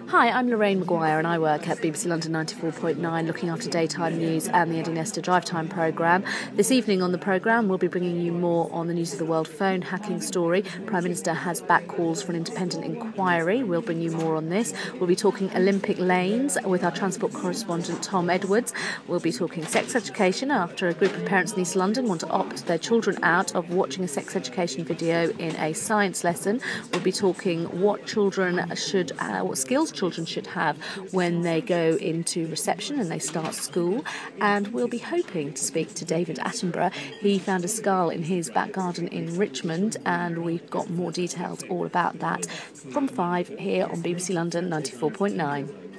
Hi, I'm Lorraine Maguire and I work at BBC London 94.9 looking after daytime news and the Eddie Nesta Drive Time programme. This evening on the programme we'll be bringing you more on the News of the World phone hacking story. Prime Minister has back calls for an independent inquiry. We'll bring you more on this. We'll be talking Olympic lanes with our transport correspondent Tom Edwards. We'll be talking sex education after a group of parents in East London want to opt their children out of watching a sex education video in a science lesson. We'll be talking what skills children should have when they go into reception and they start school. And we'll be hoping to speak to David Attenborough. He found a skull in his back garden in Richmond, and we've got more details all about that from 5 here on BBC London 94.9.